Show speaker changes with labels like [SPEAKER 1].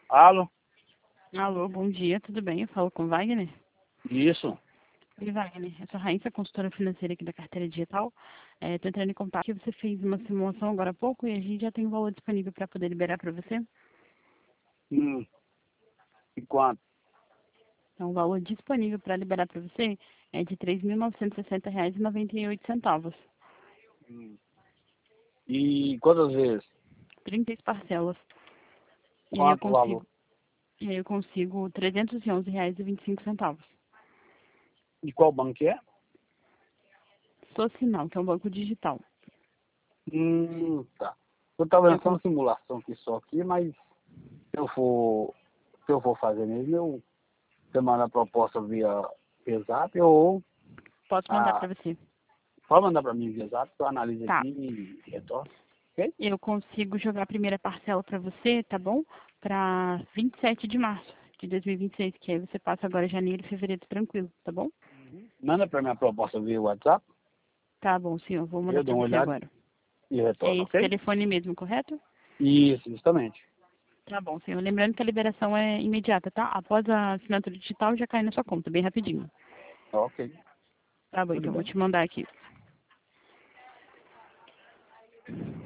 [SPEAKER 1] Alô?
[SPEAKER 2] Alô, bom dia, tudo bem? Eu falo com o Wagner.
[SPEAKER 1] Isso.
[SPEAKER 2] Oi, Wagner, eu sou a Raíssa, consultora financeira aqui da Carteira Digital. Estou entrando em contato que você fez uma simulação agora há pouco e a gente já tem um valor disponível para poder liberar para você.
[SPEAKER 1] E quanto?
[SPEAKER 2] Então, o valor disponível para liberar para você é de R$ 3.960,98.
[SPEAKER 1] E quantas vezes?
[SPEAKER 2] 36 parcelas. E aí eu
[SPEAKER 1] Quanto o valor?
[SPEAKER 2] consigo, R$ 311,25.
[SPEAKER 1] E qual banco que é?
[SPEAKER 2] Socinal, que é um banco digital.
[SPEAKER 1] Tá. Eu tava
[SPEAKER 2] Eu
[SPEAKER 1] vendo só uma
[SPEAKER 2] cons...
[SPEAKER 1] simulação aqui, mas se eu for fazer mesmo, você manda a proposta via Zap ou
[SPEAKER 2] Posso mandar
[SPEAKER 1] a,
[SPEAKER 2] para você.
[SPEAKER 1] pode mandar para mim via Zap, eu analiso
[SPEAKER 2] Tá.
[SPEAKER 1] aqui e retorno. Ok?
[SPEAKER 2] Eu consigo jogar a primeira parcela para você, tá bom? Para 27 de março de 2026, que aí você passa agora janeiro e fevereiro tranquilo, tá bom?
[SPEAKER 1] Manda para mim a proposta via WhatsApp,
[SPEAKER 2] Tá bom, senhor. Vou mandar
[SPEAKER 1] eu
[SPEAKER 2] para
[SPEAKER 1] dou uma
[SPEAKER 2] você
[SPEAKER 1] olhada
[SPEAKER 2] agora.
[SPEAKER 1] e
[SPEAKER 2] É
[SPEAKER 1] retorno,
[SPEAKER 2] esse
[SPEAKER 1] ok?
[SPEAKER 2] telefone mesmo, correto?
[SPEAKER 1] Isso, justamente.
[SPEAKER 2] Tá bom, senhor. Lembrando que a liberação é imediata, tá? Após a assinatura digital já cai na sua conta, bem rapidinho.
[SPEAKER 1] Ok,
[SPEAKER 2] Tá bom,
[SPEAKER 1] tudo
[SPEAKER 2] então vou
[SPEAKER 1] bem.
[SPEAKER 2] te mandar aqui.